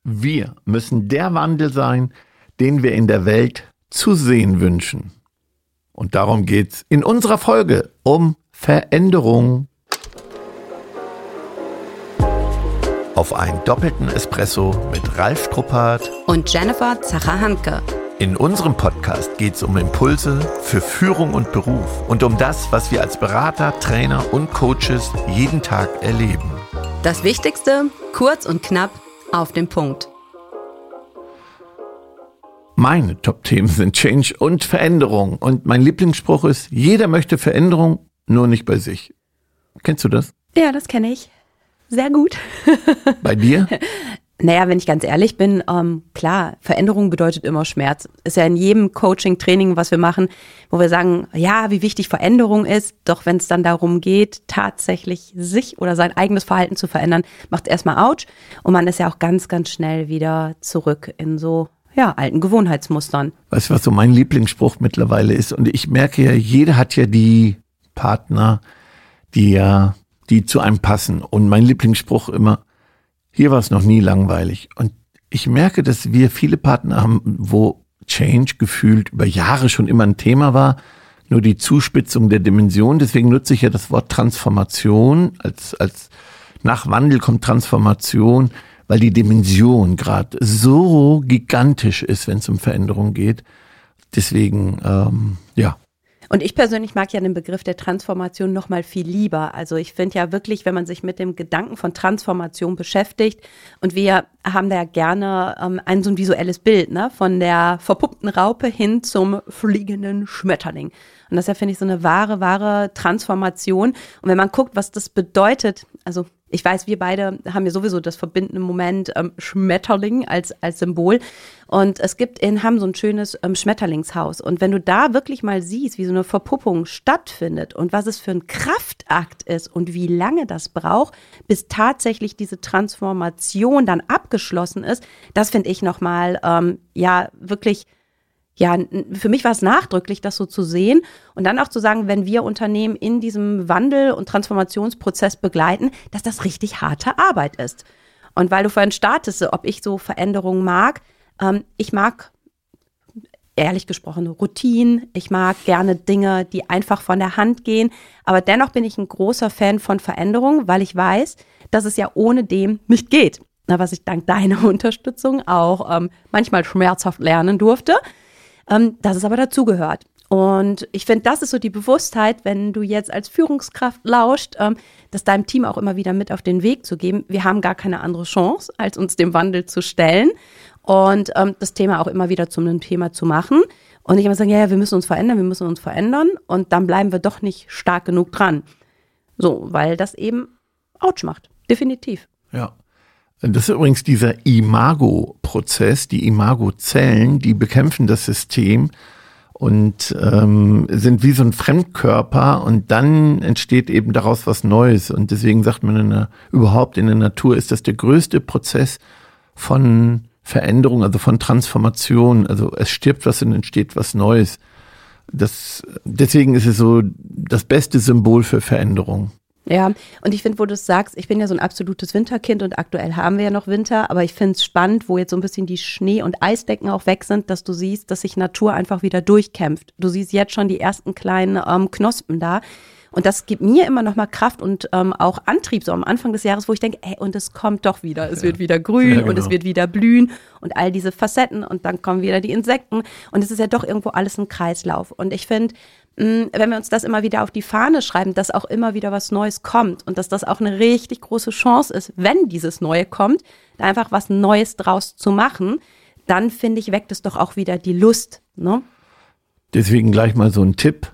Wir müssen der Wandel sein, den wir in der Welt zu sehen wünschen. Und darum geht's in unserer Folge um Veränderung. Auf einen doppelten Espresso mit Ralf Struppert und Jennifer Zacher-Handke. In unserem Podcast geht's um Impulse für Führung und Beruf und um das, was wir als Berater, Trainer und Coaches jeden Tag erleben. Das Wichtigste, kurz und knapp, auf den Punkt. Meine Top-Themen sind Change und Veränderung. Und mein Lieblingsspruch ist, jeder möchte Veränderung, nur nicht bei sich. Kennst du das? Ja, das kenne ich. Sehr gut. Bei dir? Naja, wenn ich ganz ehrlich bin, klar, Veränderung bedeutet immer Schmerz. Ist ja in jedem Coaching, Training, was wir machen, wo wir sagen, ja, wie wichtig Veränderung ist. Doch wenn es dann darum geht, tatsächlich sich oder sein eigenes Verhalten zu verändern, macht es erstmal Autsch. Und man ist ja auch ganz, ganz schnell wieder zurück in so alten Gewohnheitsmustern. Weißt du, was so mein Lieblingsspruch mittlerweile ist? Und ich merke ja, jeder hat ja die Partner, die zu einem passen. Und mein Lieblingsspruch immer, hier war es noch nie langweilig. Und ich merke, dass wir viele Partner haben, wo Change gefühlt über Jahre schon immer ein Thema war, nur die Zuspitzung der Dimension. Deswegen nutze ich ja das Wort Transformation. Als nach Wandel kommt Transformation, weil die Dimension gerade so gigantisch ist, wenn es um Veränderung geht. Deswegen, Und ich persönlich mag ja den Begriff der Transformation noch mal viel lieber. Also ich finde ja wirklich, wenn man sich mit dem Gedanken von Transformation beschäftigt, und wir haben da ja gerne so ein visuelles Bild, ne, von der verpuppten Raupe hin zum fliegenden Schmetterling. Und das ist ja, finde ich, so eine wahre Transformation. Und wenn man guckt, was das bedeutet, also ich weiß, wir beide haben ja sowieso das verbindende Moment Schmetterling als Symbol. Und es haben so ein schönes Schmetterlingshaus. Und wenn du da wirklich mal siehst, wie so eine Verpuppung stattfindet und was es für ein Kraftakt ist und wie lange das braucht, bis tatsächlich diese Transformation dann abgeschlossen ist, das finde ich nochmal, wirklich. Ja, für mich war es nachdrücklich, das so zu sehen und dann auch zu sagen, wenn wir Unternehmen in diesem Wandel- und Transformationsprozess begleiten, dass das richtig harte Arbeit ist. Und weil du vorhin startest, ob ich so Veränderungen mag, ich mag, ehrlich gesprochen, Routinen, ich mag gerne Dinge, die einfach von der Hand gehen, aber dennoch bin ich ein großer Fan von Veränderungen, weil ich weiß, dass es ja ohne dem nicht geht. Was ich dank deiner Unterstützung auch manchmal schmerzhaft lernen durfte. Dass es aber dazugehört. Und ich finde, das ist so die Bewusstheit, wenn du jetzt als Führungskraft lauscht, das deinem Team auch immer wieder mit auf den Weg zu geben. Wir haben gar keine andere Chance, als uns dem Wandel zu stellen und das Thema auch immer wieder zu einem Thema zu machen. Und nicht immer sagen, ja, wir müssen uns verändern und dann bleiben wir doch nicht stark genug dran. So, weil das eben Autsch macht, definitiv. Ja. Das ist übrigens dieser Imago-Prozess, die Imago-Zellen, die bekämpfen das System und sind wie so ein Fremdkörper und dann entsteht eben daraus was Neues. Und deswegen sagt man überhaupt in der Natur ist das der größte Prozess von Veränderung, also von Transformation. Also es stirbt was und entsteht was Neues. Deswegen ist es so das beste Symbol für Veränderung. Ja, und ich finde, wo du es sagst, ich bin ja so ein absolutes Winterkind und aktuell haben wir ja noch Winter, aber ich finde es spannend, wo jetzt so ein bisschen die Schnee- und Eisdecken auch weg sind, dass du siehst, dass sich Natur einfach wieder durchkämpft. Du siehst jetzt schon die ersten kleinen Knospen da und das gibt mir immer noch mal Kraft und auch Antrieb so am Anfang des Jahres, wo ich denke, und es kommt doch wieder, es wird wieder grün und es wird wieder blühen und all diese Facetten und dann kommen wieder die Insekten und es ist ja doch irgendwo alles ein Kreislauf und ich finde, wenn wir uns das immer wieder auf die Fahne schreiben, dass auch immer wieder was Neues kommt und dass das auch eine richtig große Chance ist, wenn dieses Neue kommt, da einfach was Neues draus zu machen, dann finde ich, weckt es doch auch wieder die Lust. Ne? Deswegen gleich mal so ein Tipp.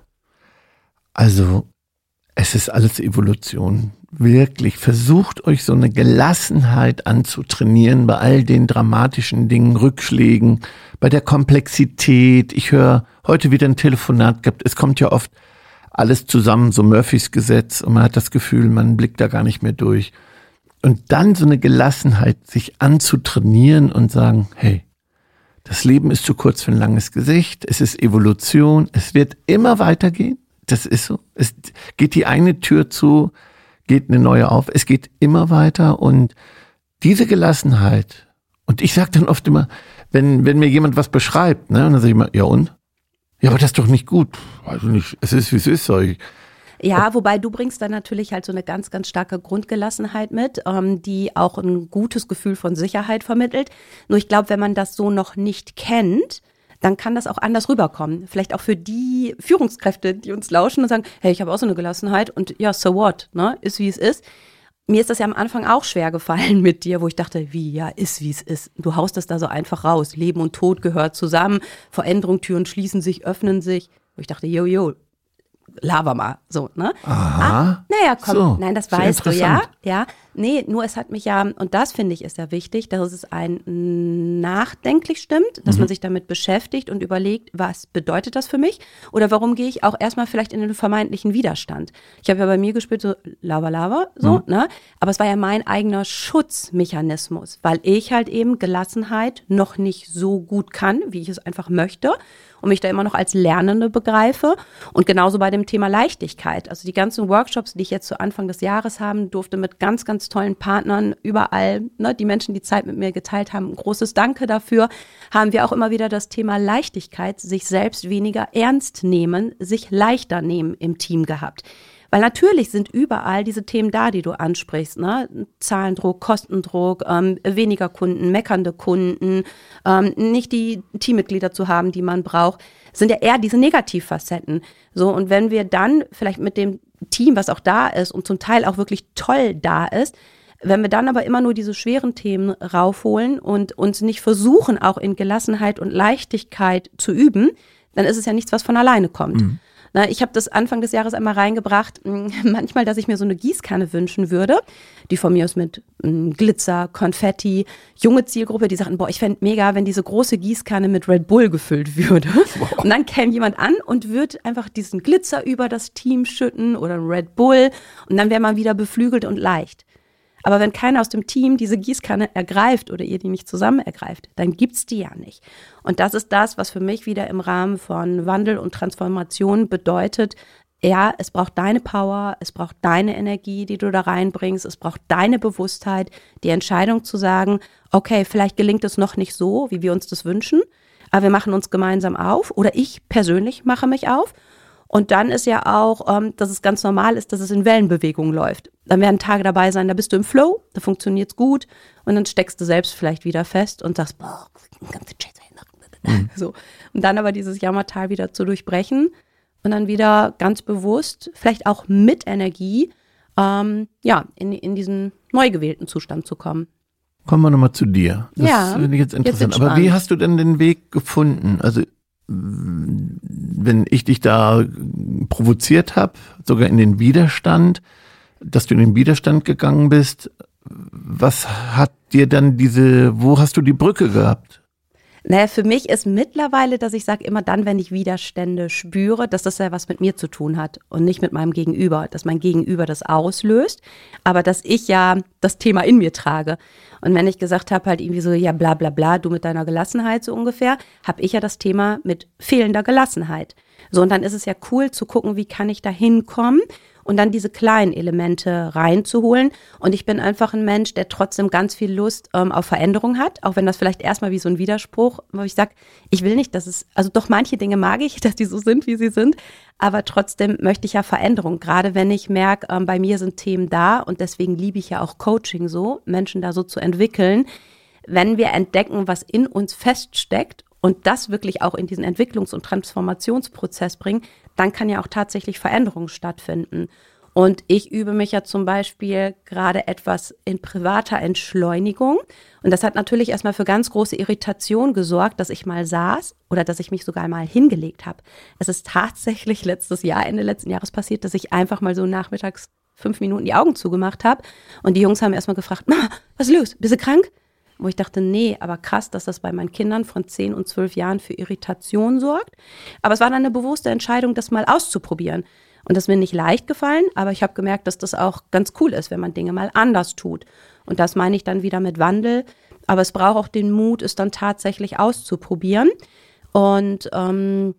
Also es ist alles Evolution. Wirklich, versucht euch so eine Gelassenheit anzutrainieren bei all den dramatischen Dingen, Rückschlägen, bei der Komplexität. Ich höre heute wieder ein Telefonat gehabt. Es kommt ja oft alles zusammen, so Murphys Gesetz, und man hat das Gefühl, man blickt da gar nicht mehr durch. Und dann so eine Gelassenheit, sich anzutrainieren und sagen, hey, das Leben ist zu kurz für ein langes Gesicht, es ist Evolution, es wird immer weitergehen. Das ist so. Es geht die eine Tür zu, geht eine neue auf. Es geht immer weiter und diese Gelassenheit Und ich sage dann oft immer, wenn mir jemand was beschreibt, ne, und dann sage ich immer, ja und? Ja, aber das ist doch nicht gut. Also nicht, es ist, wie es ist, sag ich. Ja, wobei du bringst dann natürlich halt so eine ganz, ganz starke Grundgelassenheit mit, die auch ein gutes Gefühl von Sicherheit vermittelt. Nur ich glaube, wenn man das so noch nicht kennt, dann kann das auch anders rüberkommen. Vielleicht auch für die Führungskräfte, die uns lauschen und sagen, hey, ich habe auch so eine Gelassenheit und ja, so what, ne, ist wie es ist. Mir ist das ja am Anfang auch schwer gefallen mit dir, wo ich dachte, wie, ja, ist wie es ist. Du haust das da so einfach raus. Leben und Tod gehört zusammen. Veränderung, Türen schließen sich, öffnen sich. Wo ich dachte, yo, laber mal, so, ne? Aha. Naja, komm, So, nein, das sehr weißt du, ja. interessant. Ja, nee, nur es hat mich ja, und das finde ich ist ja wichtig, dass es ein nachdenklich stimmt, dass man sich damit beschäftigt und überlegt, was bedeutet das für mich? Oder warum gehe ich auch erstmal vielleicht in den vermeintlichen Widerstand? Ich habe ja bei mir gespürt, so Lava, so, ne? Aber es war ja mein eigener Schutzmechanismus, weil ich halt eben Gelassenheit noch nicht so gut kann, wie ich es einfach möchte. Und mich da immer noch als Lernende begreife. Und genauso bei dem Thema Leichtigkeit. Also die ganzen Workshops, die ich jetzt zu Anfang des Jahres haben durfte, mit ganz, ganz tollen Partnern überall, ne, die Menschen, die Zeit mit mir geteilt haben, ein großes Danke dafür, haben wir auch immer wieder das Thema Leichtigkeit, sich selbst weniger ernst nehmen, sich leichter nehmen im Team gehabt. Weil natürlich sind überall diese Themen da, die du ansprichst, ne? Zahlendruck, Kostendruck, weniger Kunden, meckernde Kunden, nicht die Teammitglieder zu haben, die man braucht, sind ja eher diese Negativfacetten. So, und wenn wir dann vielleicht mit dem Team, was auch da ist und zum Teil auch wirklich toll da ist, wenn wir dann aber immer nur diese schweren Themen raufholen und uns nicht versuchen, auch in Gelassenheit und Leichtigkeit zu üben, dann ist es ja nichts, was von alleine kommt. Mhm. Na, ich habe das Anfang des Jahres einmal reingebracht, manchmal, dass ich mir so eine Gießkanne wünschen würde, die von mir aus mit Glitzer, Konfetti, junge Zielgruppe, die sagten, boah, ich fände mega, wenn diese große Gießkanne mit Red Bull gefüllt würde. Wow. Und dann käme jemand an und würde einfach diesen Glitzer über das Team schütten oder Red Bull und dann wäre man wieder beflügelt und leicht. Aber wenn keiner aus dem Team diese Gießkanne ergreift oder ihr die nicht zusammen ergreift, dann gibt's die ja nicht. Und das ist das, was für mich wieder im Rahmen von Wandel und Transformation bedeutet, ja, es braucht deine Power, es braucht deine Energie, die du da reinbringst, es braucht deine Bewusstheit, die Entscheidung zu sagen, okay, vielleicht gelingt es noch nicht so, wie wir uns das wünschen, aber wir machen uns gemeinsam auf oder ich persönlich mache mich auf. Und dann ist ja auch, dass es ganz normal ist, dass es in Wellenbewegung läuft. Dann werden Tage dabei sein, da bist du im Flow, da funktioniert's gut und dann steckst du selbst vielleicht wieder fest und sagst, boah, ganze Scheiße. So. Und dann aber dieses Jammertal wieder zu durchbrechen und dann wieder ganz bewusst, vielleicht auch mit Energie, in diesen neu gewählten Zustand zu kommen. Kommen wir nochmal zu dir. Das finde ich jetzt interessant. Aber wie hast du denn den Weg gefunden? Also wenn ich dich da provoziert habe, sogar in den Widerstand, dass du in den Widerstand gegangen bist, was hat dir dann wo hast du die Brücke gehabt? Naja, für mich ist mittlerweile, dass ich sage, immer dann, wenn ich Widerstände spüre, dass das ja was mit mir zu tun hat und nicht mit meinem Gegenüber, dass mein Gegenüber das auslöst, aber dass ich ja das Thema in mir trage. Und wenn ich gesagt habe, halt irgendwie so, ja bla bla bla, du mit deiner Gelassenheit so ungefähr, habe ich ja das Thema mit fehlender Gelassenheit. So, und dann ist es ja cool zu gucken, wie kann ich da hinkommen und dann diese kleinen Elemente reinzuholen. Und ich bin einfach ein Mensch, der trotzdem ganz viel Lust auf Veränderung hat, auch wenn das vielleicht erstmal wie so ein Widerspruch, wo ich sage, ich will nicht, also doch manche Dinge mag ich, dass die so sind, wie sie sind, aber trotzdem möchte ich ja Veränderung, gerade wenn ich merke, bei mir sind Themen da und deswegen liebe ich ja auch Coaching so, Menschen da so zu entwickeln, wenn wir entdecken, was in uns feststeckt und das wirklich auch in diesen Entwicklungs- und Transformationsprozess bringen, dann kann ja auch tatsächlich Veränderung stattfinden. Und ich übe mich ja zum Beispiel gerade etwas in privater Entschleunigung. Und das hat natürlich erstmal für ganz große Irritation gesorgt, dass ich mal saß oder dass ich mich sogar mal hingelegt habe. Es ist tatsächlich Ende letzten Jahres passiert, dass ich einfach mal so nachmittags 5 Minuten die Augen zugemacht habe. Und die Jungs haben erstmal gefragt, Mama, was ist los? Bist du krank? Wo ich dachte, nee, aber krass, dass das bei meinen Kindern von 10 und 12 Jahren für Irritation sorgt. Aber es war dann eine bewusste Entscheidung, das mal auszuprobieren. Und das ist mir nicht leicht gefallen, aber ich habe gemerkt, dass das auch ganz cool ist, wenn man Dinge mal anders tut. Und das meine ich dann wieder mit Wandel. Aber es braucht auch den Mut, es dann tatsächlich auszuprobieren. Und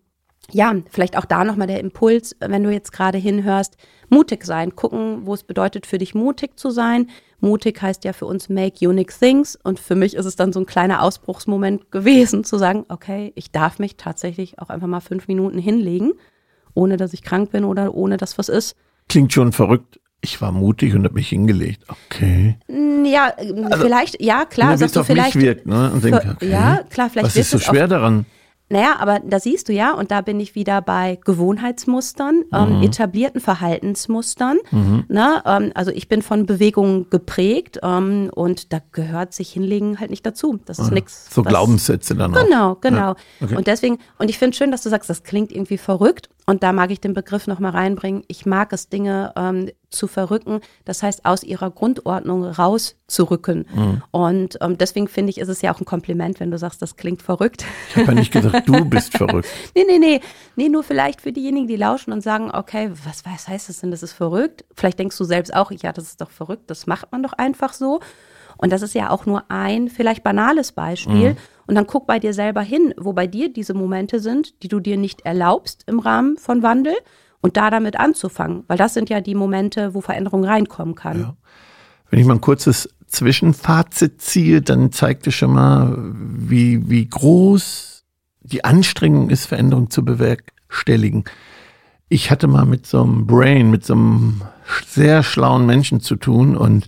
ja, vielleicht auch da nochmal der Impuls, wenn du jetzt gerade hinhörst, mutig sein, gucken, wo es bedeutet für dich mutig zu sein. Mutig heißt ja für uns make unique things und für mich ist es dann so ein kleiner Ausbruchsmoment gewesen, zu sagen, okay, ich darf mich tatsächlich auch einfach mal 5 Minuten hinlegen, ohne dass ich krank bin oder ohne dass was ist. Klingt schon verrückt. Ich war mutig und habe mich hingelegt. Okay. Ja, also, vielleicht, ja klar, sagst du vielleicht. Mich wirkt, ne? Und denke, okay, ja, klar, vielleicht was ist so schwer daran? Naja, aber da siehst du ja, und da bin ich wieder bei Gewohnheitsmustern, etablierten Verhaltensmustern. Ne? Also ich bin von Bewegungen geprägt und da gehört sich hinlegen halt nicht dazu. Das ist nichts. So Glaubenssätze dann auch. Genau. Ja, okay. Und deswegen, und ich finde schön, dass du sagst, das klingt irgendwie verrückt. Und da mag ich den Begriff nochmal reinbringen. Ich mag es, Dinge zu verrücken. Das heißt, aus ihrer Grundordnung rauszurücken. Und deswegen finde ich, ist es ja auch ein Kompliment, wenn du sagst, das klingt verrückt. Ich habe ja nicht gesagt, du bist verrückt. Nee, nur vielleicht für diejenigen, die lauschen und sagen, okay, was heißt das denn, das ist verrückt? Vielleicht denkst du selbst auch, ja, das ist doch verrückt, das macht man doch einfach so. Und das ist ja auch nur ein vielleicht banales Beispiel. Und dann guck bei dir selber hin, wo bei dir diese Momente sind, die du dir nicht erlaubst im Rahmen von Wandel und da damit anzufangen. Weil das sind ja die Momente, wo Veränderung reinkommen kann. Ja. Wenn ich mal ein kurzes Zwischenfazit ziehe, dann zeigt es schon mal, wie groß die Anstrengung ist, Veränderung zu bewerkstelligen. Ich hatte mal mit so einem sehr schlauen Menschen zu tun und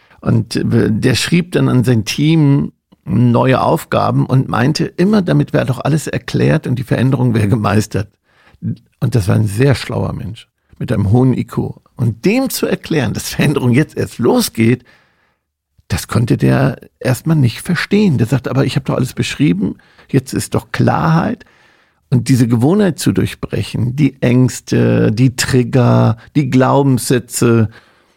der schrieb dann an sein Team neue Aufgaben und meinte, immer damit wäre doch alles erklärt und die Veränderung wäre gemeistert. Und das war ein sehr schlauer Mensch mit einem hohen IQ. Und dem zu erklären, dass Veränderung jetzt erst losgeht, das konnte der erstmal nicht verstehen. Der sagt, aber ich habe doch alles beschrieben, jetzt ist doch Klarheit. Und diese Gewohnheit zu durchbrechen, die Ängste, die Trigger, die Glaubenssätze,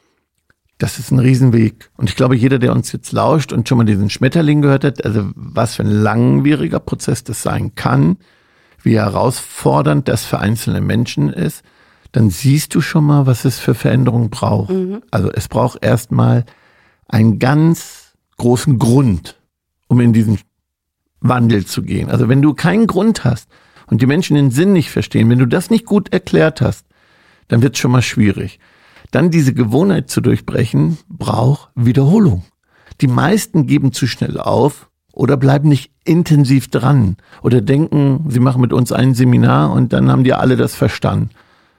das ist ein Riesenweg. Und ich glaube, jeder, der uns jetzt lauscht und schon mal diesen Schmetterling gehört hat, also was für ein langwieriger Prozess das sein kann, wie herausfordernd das für einzelne Menschen ist, dann siehst du schon mal, was es für Veränderungen braucht. Also es braucht erstmal einen ganz großen Grund, um in diesen Wandel zu gehen. Also wenn du keinen Grund hast und die Menschen den Sinn nicht verstehen, wenn du das nicht gut erklärt hast, dann wird es schon mal schwierig. Dann diese Gewohnheit zu durchbrechen, braucht Wiederholung. Die meisten geben zu schnell auf oder bleiben nicht intensiv dran oder denken, sie machen mit uns ein Seminar und dann haben die alle das verstanden.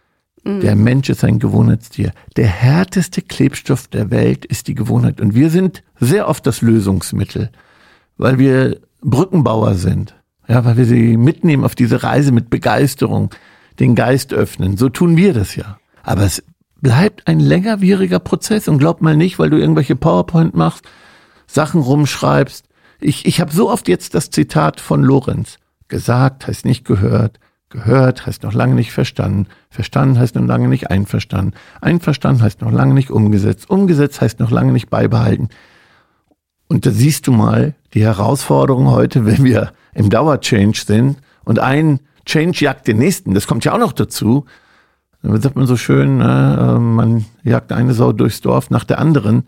Der Mensch ist ein Gewohnheitstier. Der härteste Klebstoff der Welt ist die Gewohnheit. Und wir sind sehr oft das Lösungsmittel, weil wir Brückenbauer sind. Ja, weil wir sie mitnehmen auf diese Reise mit Begeisterung, den Geist öffnen. So tun wir das ja. Aber es bleibt ein längerwieriger Prozess und glaub mal nicht, weil du irgendwelche PowerPoint machst, Sachen rumschreibst. Ich habe so oft jetzt das Zitat von Lorenz. Gesagt heißt nicht gehört, gehört heißt noch lange nicht verstanden, verstanden heißt noch lange nicht einverstanden, einverstanden heißt noch lange nicht umgesetzt, umgesetzt heißt noch lange nicht beibehalten. Und da siehst du mal die Herausforderung heute, wenn wir im Dauerchange sind und ein Change jagt den nächsten, das kommt ja auch noch dazu. Da sagt man so schön, man jagt eine Sau durchs Dorf nach der anderen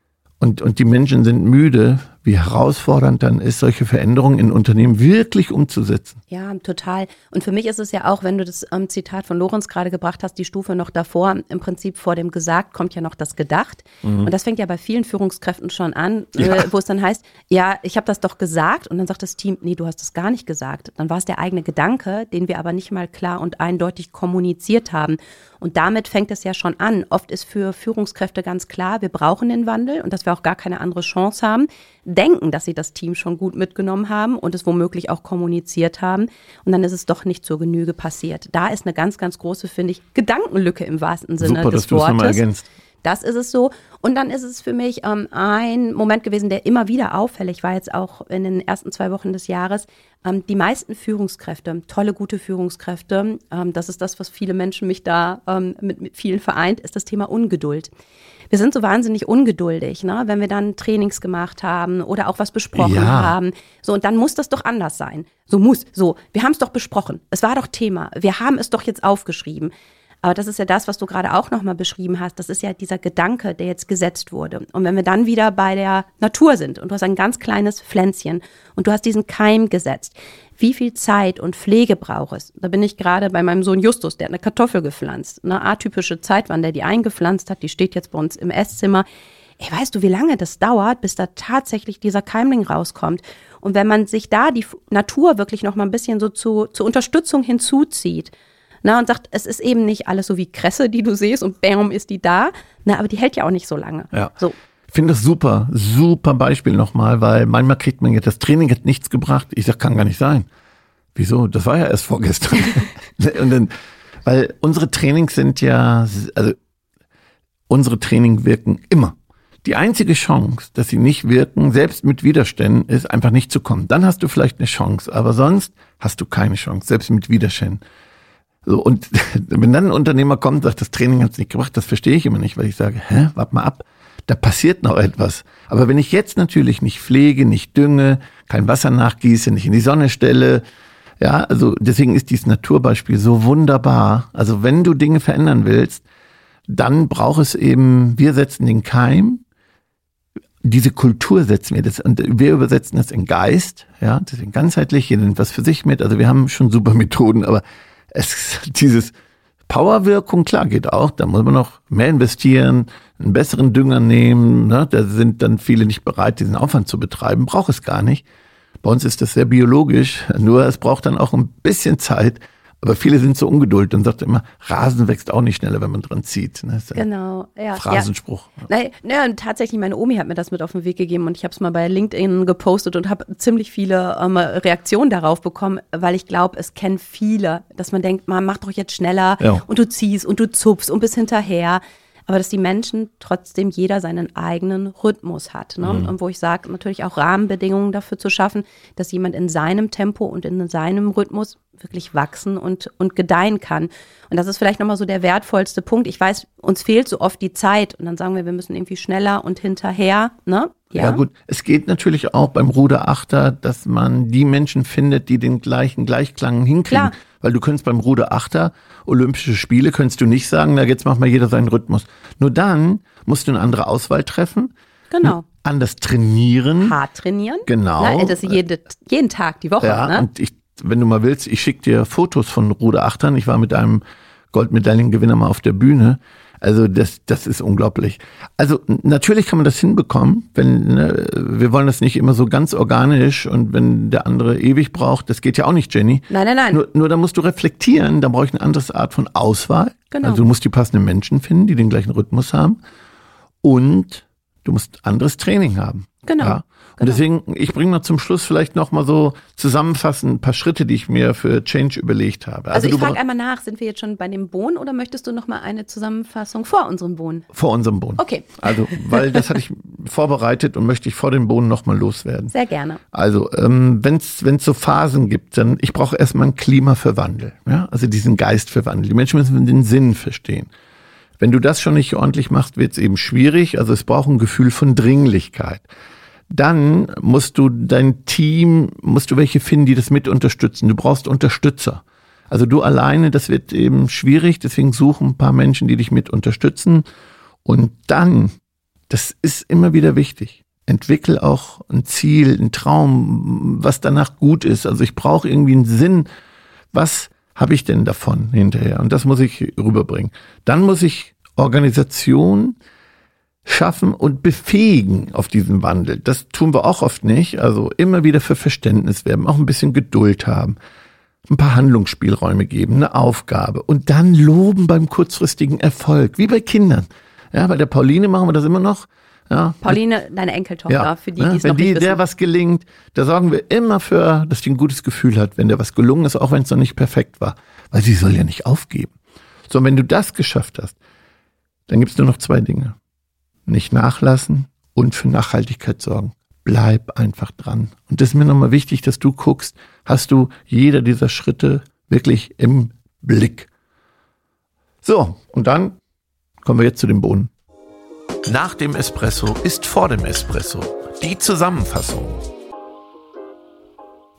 und die Menschen sind müde, wie herausfordernd dann ist, solche Veränderungen in Unternehmen wirklich umzusetzen. Ja, total. Und für mich ist es ja auch, wenn du das Zitat von Lorenz gerade gebracht hast, die Stufe noch davor, im Prinzip vor dem Gesagt kommt ja noch das Gedacht. Und das fängt ja bei vielen Führungskräften schon an, wo es dann heißt, ja, ich habe das doch gesagt. Und dann sagt das Team, nee, du hast es gar nicht gesagt. Dann war es der eigene Gedanke, den wir aber nicht mal klar und eindeutig kommuniziert haben. Und damit fängt es ja schon an. Oft ist für Führungskräfte ganz klar, wir brauchen den Wandel und dass wir auch gar keine andere Chance haben. Denken, dass sie das Team schon gut mitgenommen haben und es womöglich auch kommuniziert haben. Und dann ist es doch nicht zur Genüge passiert. Da ist eine ganz, ganz große, finde ich, Gedankenlücke im wahrsten Sinne Super, des dass du es nochmal Wortes. ergänzt. Das ist es so. Und dann ist es für mich ein Moment gewesen, der immer wieder auffällig war, jetzt auch in den ersten 2 Wochen des Jahres. Die meisten Führungskräfte, tolle, gute Führungskräfte, das ist das, was viele Menschen mich da mit vielen vereint, ist das Thema Ungeduld. Wir sind so wahnsinnig ungeduldig, ne? Wenn wir dann Trainings gemacht haben oder auch was besprochen haben. So, und dann muss das doch anders sein. So, wir haben es doch besprochen. Es war doch Thema. Wir haben es doch jetzt aufgeschrieben. Aber das ist ja das, was du gerade auch nochmal beschrieben hast. Das ist ja dieser Gedanke, der jetzt gesetzt wurde. Und wenn wir dann wieder bei der Natur sind und du hast ein ganz kleines Pflänzchen und du hast diesen Keim gesetzt, wie viel Zeit und Pflege braucht es? Da bin ich gerade bei meinem Sohn Justus, der hat eine Kartoffel gepflanzt. Eine atypische Zeit, wann der die eingepflanzt hat, die steht jetzt bei uns im Esszimmer. Ey, weißt du, wie lange das dauert, bis da tatsächlich dieser Keimling rauskommt? Und wenn man sich da die Natur wirklich noch mal ein bisschen so zur Unterstützung hinzuzieht, und sagt, es ist eben nicht alles so wie Kresse, die du siehst und bam, ist die da. Aber die hält ja auch nicht so lange. Ja. So. Ich finde das super Beispiel nochmal, weil manchmal kriegt man jetzt, das Training hat nichts gebracht. Ich sag, kann gar nicht sein. Wieso? Das war ja erst vorgestern. Und dann, weil unsere Trainings unsere Training wirken immer. Die einzige Chance, dass sie nicht wirken, selbst mit Widerständen, ist einfach nicht zu kommen. Dann hast du vielleicht eine Chance, aber sonst hast du keine Chance, selbst mit Widerständen. So, und wenn dann ein Unternehmer kommt und sagt, das Training hat es nicht gebracht, das verstehe ich immer nicht, weil ich sage, warte mal ab, da passiert noch etwas. Aber wenn ich jetzt natürlich nicht pflege, nicht dünge, kein Wasser nachgieße, nicht in die Sonne stelle, ja, also deswegen ist dieses Naturbeispiel so wunderbar. Also wenn du Dinge verändern willst, dann braucht es eben, wir setzen den Keim, diese Kultur setzen wir das und wir übersetzen das in Geist, ja, deswegen ganzheitlich, jeder nimmt was für sich mit, also wir haben schon super Methoden, aber dieses Powerwirkung, klar, geht auch, da muss man noch mehr investieren, einen besseren Dünger nehmen, ne? Da sind dann viele nicht bereit, diesen Aufwand zu betreiben, braucht es gar nicht. Bei uns ist das sehr biologisch, nur es braucht dann auch ein bisschen Zeit, aber viele sind so ungeduldig und sagt immer, Rasen wächst auch nicht schneller, wenn man dran zieht. Ne? Genau, ja. Phrasenspruch. Ja. Und tatsächlich, meine Omi hat mir das mit auf den Weg gegeben und ich habe es mal bei LinkedIn gepostet und habe ziemlich viele Reaktionen darauf bekommen, weil ich glaube, es kennen viele, dass man denkt, man macht doch jetzt schneller und du ziehst und du zupfst und bist hinterher. Aber dass die Menschen trotzdem jeder seinen eigenen Rhythmus hat. Ne? Und wo ich sage, natürlich auch Rahmenbedingungen dafür zu schaffen, dass jemand in seinem Tempo und in seinem Rhythmus wirklich wachsen und gedeihen kann. Und das ist vielleicht nochmal so der wertvollste Punkt. Ich weiß, uns fehlt so oft die Zeit und dann sagen wir müssen irgendwie schneller und hinterher. Ne? Ja gut, es geht natürlich auch beim Ruderachter, dass man die Menschen findet, die den gleichen Gleichklang hinkriegen. Klar. Weil du könntest beim Ruderachter, Olympische Spiele, könntest du nicht sagen, na jetzt macht mal jeder seinen Rhythmus. Nur dann musst du eine andere Auswahl treffen. Genau. Anders trainieren. Hart trainieren. Genau. Na, das jeden Tag die Woche. Ja, ne? Und wenn du mal willst, ich schicke dir Fotos von Ruderachtern. Ich war mit einem Goldmedaillengewinner mal auf der Bühne. Also das ist unglaublich. Also natürlich kann man das hinbekommen, wir wollen das nicht immer so ganz organisch und wenn der andere ewig braucht, das geht ja auch nicht, Jenny. Nein. Nur da musst du reflektieren, da brauche ich eine andere Art von Auswahl. Genau. Also du musst die passenden Menschen finden, die den gleichen Rhythmus haben und du musst anderes Training haben. Genau. Ja? Und deswegen, ich bringe mal zum Schluss vielleicht noch mal so zusammenfassend ein paar Schritte, die ich mir für Change überlegt habe. Also ich frage einmal nach, sind wir jetzt schon bei dem Bohnen oder möchtest du noch mal eine Zusammenfassung vor unserem Bohnen? Vor unserem Bohnen. Okay. Also, weil das hatte ich vorbereitet und möchte ich vor dem Bohnen noch mal loswerden. Sehr gerne. Also, wenn es so Phasen gibt, dann, ich brauche erstmal ein Klima für Wandel. Ja? Also diesen Geist für Wandel. Die Menschen müssen den Sinn verstehen. Wenn du das schon nicht ordentlich machst, wird es eben schwierig. Also es braucht ein Gefühl von Dringlichkeit. Dann musst du welche finden, die das mit unterstützen. Du brauchst Unterstützer. Also du alleine, das wird eben schwierig, deswegen suchen ein paar Menschen, die dich mit unterstützen. Und dann, das ist immer wieder wichtig, entwickel auch ein Ziel, ein Traum, was danach gut ist. Also ich brauche irgendwie einen Sinn, was habe ich denn davon hinterher? Und das muss ich rüberbringen. Dann muss ich Organisation schaffen und befähigen auf diesen Wandel. Das tun wir auch oft nicht. Also immer wieder für Verständnis werben, auch ein bisschen Geduld haben, ein paar Handlungsspielräume geben, eine Aufgabe und dann loben beim kurzfristigen Erfolg, wie bei Kindern. Ja, bei der Pauline machen wir das immer noch. Ja, Pauline, deine Enkeltochter, ja, für die es noch nicht wissen. Wenn der was gelingt, da sorgen wir immer für, dass die ein gutes Gefühl hat, wenn der was gelungen ist, auch wenn es noch nicht perfekt war. Weil sie soll ja nicht aufgeben. So, und wenn du das geschafft hast, dann gibt es nur noch 2 Dinge. Nicht nachlassen und für Nachhaltigkeit sorgen. Bleib einfach dran. Und das ist mir nochmal wichtig, dass du guckst, hast du jeder dieser Schritte wirklich im Blick. So, und dann kommen wir jetzt zu dem Bohnen. Nach dem Espresso ist vor dem Espresso. Die Zusammenfassung.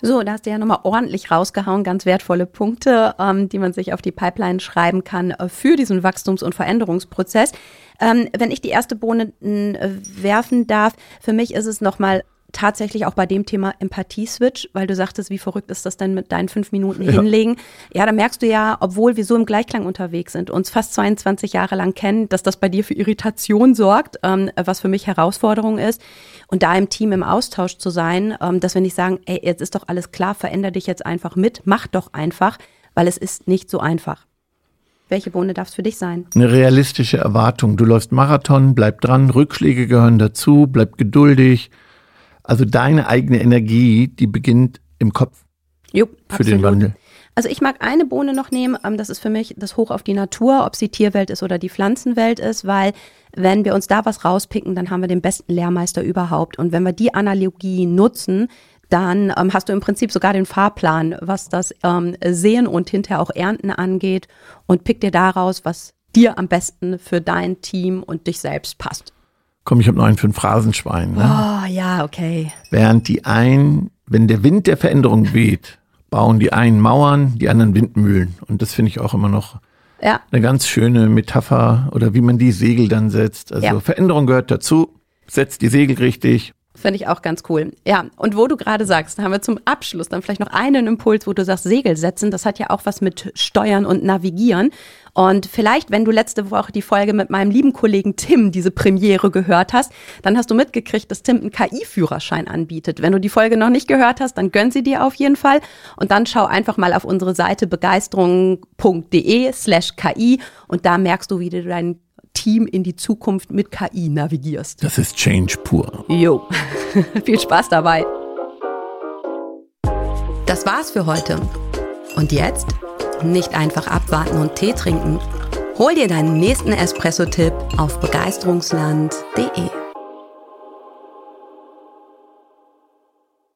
So, da hast du ja nochmal ordentlich rausgehauen, ganz wertvolle Punkte, die man sich auf die Pipeline schreiben kann für diesen Wachstums- und Veränderungsprozess. Wenn ich die erste Bohne werfen darf, für mich ist es nochmal tatsächlich auch bei dem Thema Empathie-Switch, weil du sagtest, wie verrückt ist das denn mit deinen 5 Minuten hinlegen? Ja, da merkst du ja, obwohl wir so im Gleichklang unterwegs sind, uns fast 22 Jahre lang kennen, dass das bei dir für Irritation sorgt, was für mich Herausforderung ist. Und da im Team im Austausch zu sein, dass wir nicht sagen, ey, jetzt ist doch alles klar, veränder dich jetzt einfach mit, mach doch einfach, weil es ist nicht so einfach. Welche Bohne darf es für dich sein? Eine realistische Erwartung. Du läufst Marathon, bleib dran, Rückschläge gehören dazu, bleib geduldig. Also deine eigene Energie, die beginnt im Kopf Jo, für absolut. Den Wandel. Also ich mag eine Bohne noch nehmen, das ist für mich das Hoch auf die Natur, ob es die Tierwelt ist oder die Pflanzenwelt ist, weil wenn wir uns da was rauspicken, dann haben wir den besten Lehrmeister überhaupt. Und wenn wir die Analogie nutzen, dann hast du im Prinzip sogar den Fahrplan, was das Sehen und hinterher auch Ernten angeht und pick dir daraus, was dir am besten für dein Team und dich selbst passt. Komm, ich habe noch einen für ein Phrasenschwein. Ne? Oh, ja, okay. Wenn der Wind der Veränderung weht, bauen die einen Mauern, die anderen Windmühlen. Und das finde ich auch immer noch eine ganz schöne Metapher oder wie man die Segel dann setzt. Also Veränderung gehört dazu, setzt die Segel richtig. Finde ich auch ganz cool. Ja, und wo du gerade sagst, haben wir zum Abschluss dann vielleicht noch einen Impuls, wo du sagst, Segel setzen, das hat ja auch was mit Steuern und Navigieren. Und vielleicht, wenn du letzte Woche die Folge mit meinem lieben Kollegen Tim, diese Premiere gehört hast, dann hast du mitgekriegt, dass Tim einen KI-Führerschein anbietet. Wenn du die Folge noch nicht gehört hast, dann gönn sie dir auf jeden Fall. Und dann schau einfach mal auf unsere Seite begeisterung.de/KI und da merkst du, wie du dein Team in die Zukunft mit KI navigierst. Das ist Change pur. Jo, viel Spaß dabei. Das war's für heute. Und jetzt? Nicht einfach abwarten und Tee trinken. Hol dir deinen nächsten Espresso-Tipp auf begeisterungsland.de.